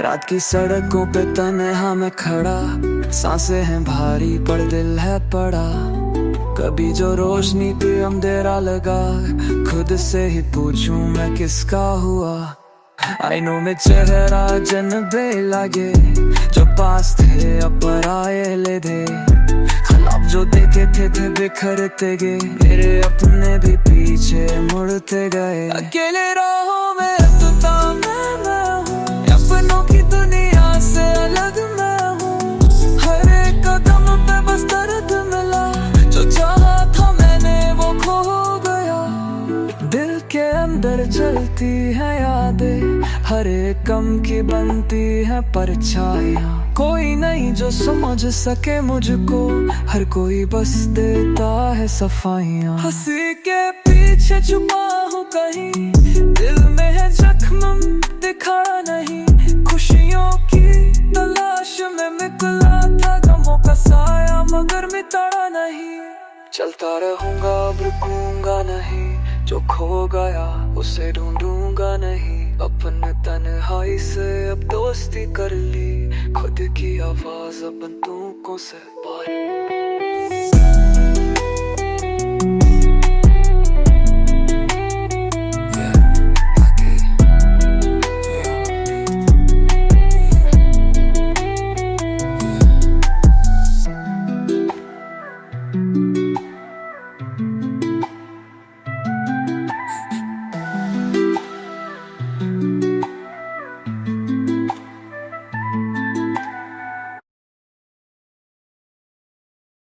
रात की सड़कों पे तन्हा मैं खड़ा, सांसें हैं भारी पर दिल है पड़ा। कभी जो रोशनी थी अंधेरा लगा, खुद से ही पूछूं मैं किसका हुआ। आईनों में चेहरा जनबे लगे, जो पास थे अब पराये ले दे। ख्वाब जो देखे थे बिखरते गए, मेरे अपने भी पीछे मुड़ते गए। अकेले राहों में रखता मैं हूँ, अपनों की दुनिया से अलग मैं हूँ। हर एक कदम पे बस दर्द मिला, जो चाहा था मैंने वो खो गया। दिल के अंदर जलती है यादें, हर एक गम की बनती है परछाइयाँ। कोई नहीं जो समझ सके मुझको, हर कोई बस देता है सफाइयाँ। हंसी के पीछे छुपा हूँ कहीं, दिल में है जख्म दिखा नहीं। खुशियों की तलाश में निकला था, गमों का साया मगर मिटा नहीं। चलता रहूंगा अब रुकूंगा नहीं, जो खो गया उसे ढूंढूंगा नहीं। अपन तन्हाई से अब दोस्ती कर ली, खुद की आवाज अब बंदूकों से पारी।